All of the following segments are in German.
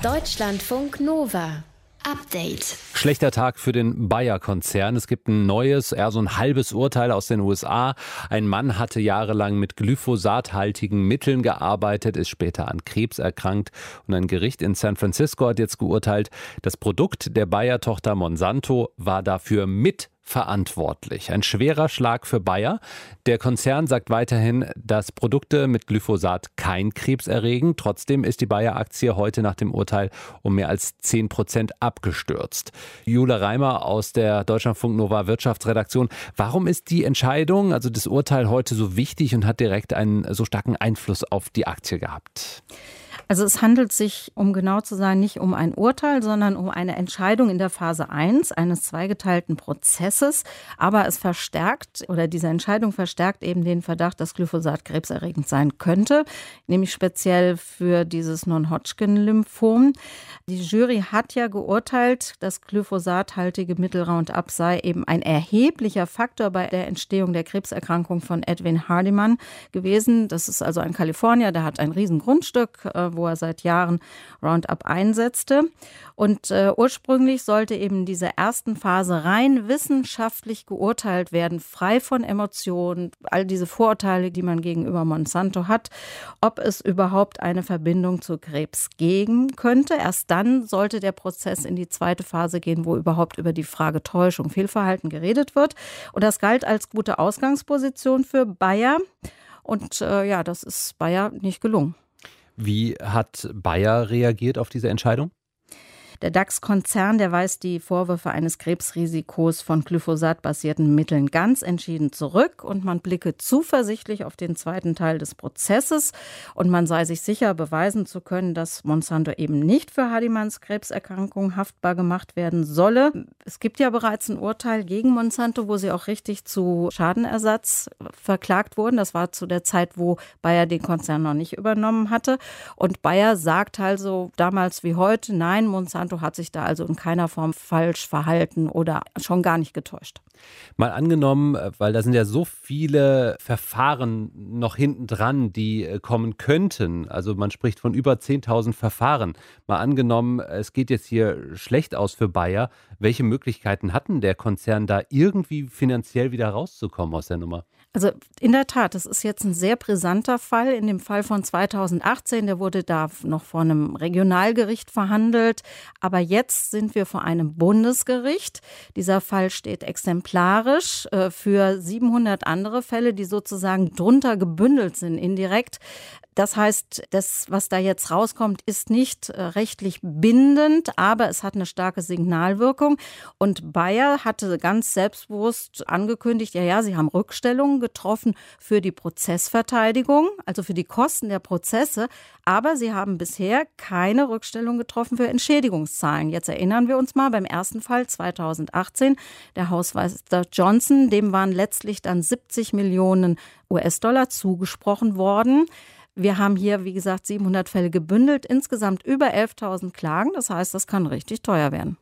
Deutschlandfunk Nova. Update. Schlechter Tag für den Bayer-Konzern. Es gibt ein neues, eher so ein halbes Urteil aus den USA. Ein Mann hatte jahrelang mit glyphosathaltigen Mitteln gearbeitet, ist später an Krebs erkrankt. Und ein Gericht in San Francisco hat jetzt geurteilt, das Produkt der Bayer-Tochter Monsanto war dafür mitverantwortlich. Ein schwerer Schlag für Bayer. Der Konzern sagt weiterhin, dass Produkte mit Glyphosat kein Krebs erregen. Trotzdem ist die Bayer-Aktie heute nach dem Urteil um mehr als 10% abgestürzt. Jule Reimer aus der Deutschlandfunk Nova Wirtschaftsredaktion. Warum ist die Entscheidung, also das Urteil heute so wichtig und hat direkt einen so starken Einfluss auf die Aktie gehabt? Also es handelt sich, um genau zu sein, nicht um ein Urteil, sondern um eine Entscheidung in der Phase 1 eines zweigeteilten Prozesses. Aber es verstärkt, oder diese Entscheidung verstärkt eben den Verdacht, dass Glyphosat krebserregend sein könnte, nämlich speziell für dieses Non-Hodgkin-Lymphom. Die Jury hat ja geurteilt, dass glyphosathaltige Mittel Roundup sei eben ein erheblicher Faktor bei der Entstehung der Krebserkrankung von Edwin Hardiman gewesen. Das ist also ein Kalifornier, der hat ein riesen Grundstück, wo er seit Jahren Roundup einsetzte. Und ursprünglich sollte eben diese ersten Phase rein wissenschaftlich geurteilt werden, frei von Emotionen, all diese Vorurteile, die man gegenüber Monsanto hat, ob es überhaupt eine Verbindung zu Krebs geben könnte. Erst dann sollte der Prozess in die zweite Phase gehen, wo überhaupt über die Frage Täuschung, Fehlverhalten geredet wird. Und das galt als gute Ausgangsposition für Bayer. Und das ist Bayer nicht gelungen. Wie hat Bayer reagiert auf diese Entscheidung? Der DAX-Konzern, der weist die Vorwürfe eines Krebsrisikos von glyphosatbasierten Mitteln ganz entschieden zurück und man blicke zuversichtlich auf den zweiten Teil des Prozesses und man sei sich sicher, beweisen zu können, dass Monsanto eben nicht für Hardimans Krebserkrankung haftbar gemacht werden solle. Es gibt ja bereits ein Urteil gegen Monsanto, wo sie auch richtig zu Schadenersatz verklagt wurden. Das war zu der Zeit, wo Bayer den Konzern noch nicht übernommen hatte. Und Bayer sagt also damals wie heute, nein, Monsanto hat sich da also in keiner Form falsch verhalten oder schon gar nicht getäuscht. Mal angenommen, weil da sind ja so viele Verfahren noch hinten dran, die kommen könnten. Also man spricht von über 10.000 Verfahren. Mal angenommen, es geht jetzt hier schlecht aus für Bayer. Welche Möglichkeiten hatten der Konzern da irgendwie finanziell wieder rauszukommen aus der Nummer? Also in der Tat, das ist jetzt ein sehr brisanter Fall. In dem Fall von 2018, der wurde da noch vor einem Regionalgericht verhandelt. Aber jetzt sind wir vor einem Bundesgericht. Dieser Fall steht exemplarisch für 700 andere Fälle, die sozusagen drunter gebündelt sind, indirekt. Das heißt, das, was da jetzt rauskommt, ist nicht rechtlich bindend, aber es hat eine starke Signalwirkung. Und Bayer hatte ganz selbstbewusst angekündigt, ja, sie haben Rückstellungen getroffen für die Prozessverteidigung, also für die Kosten der Prozesse. Aber sie haben bisher keine Rückstellung getroffen für Entschädigungszahlen. Jetzt erinnern wir uns mal beim ersten Fall 2018, der Hausmeister Johnson, dem waren letztlich dann 70 Millionen US-Dollar zugesprochen worden. Wir haben hier, wie gesagt, 700 Fälle gebündelt, insgesamt über 11.000 Klagen. Das heißt, das kann richtig teuer werden.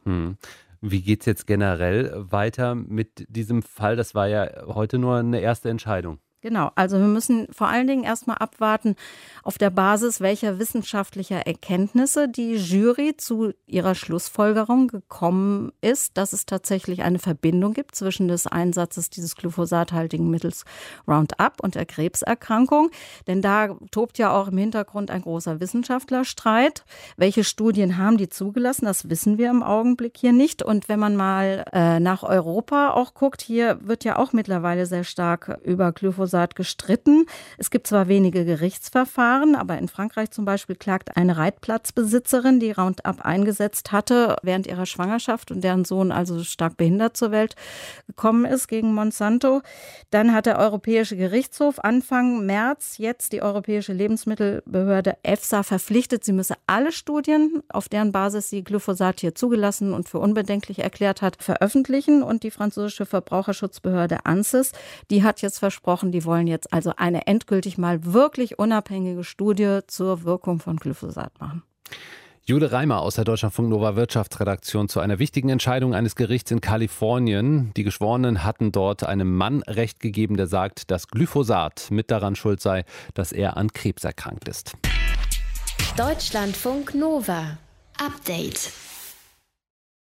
Wie geht es jetzt generell weiter mit diesem Fall? Das war ja heute nur eine erste Entscheidung. Genau, also wir müssen vor allen Dingen erstmal abwarten, auf der Basis welcher wissenschaftlicher Erkenntnisse die Jury zu ihrer Schlussfolgerung gekommen ist, dass es tatsächlich eine Verbindung gibt zwischen des Einsatzes dieses glyphosathaltigen Mittels Roundup und der Krebserkrankung. Denn da tobt ja auch im Hintergrund ein großer Wissenschaftlerstreit. Welche Studien haben die zugelassen? Das wissen wir im Augenblick hier nicht. Und wenn man mal nach Europa auch guckt, hier wird ja auch mittlerweile sehr stark über Glyphosat gestritten. Es gibt zwar wenige Gerichtsverfahren, aber in Frankreich zum Beispiel klagt eine Reitplatzbesitzerin, die Roundup eingesetzt hatte während ihrer Schwangerschaft und deren Sohn also stark behindert zur Welt gekommen ist gegen Monsanto. Dann hat der Europäische Gerichtshof Anfang März jetzt die Europäische Lebensmittelbehörde EFSA verpflichtet, sie müsse alle Studien, auf deren Basis sie Glyphosat hier zugelassen und für unbedenklich erklärt hat, veröffentlichen. Und die französische Verbraucherschutzbehörde ANSES, die hat jetzt versprochen, die wollen jetzt also eine endgültig mal wirklich unabhängige Studie zur Wirkung von Glyphosat machen. Jule Reimer aus der Deutschlandfunk Nova Wirtschaftsredaktion zu einer wichtigen Entscheidung eines Gerichts in Kalifornien. Die Geschworenen hatten dort einem Mann Recht gegeben, der sagt, dass Glyphosat mit daran schuld sei, dass er an Krebs erkrankt ist. Deutschlandfunk Nova. Update.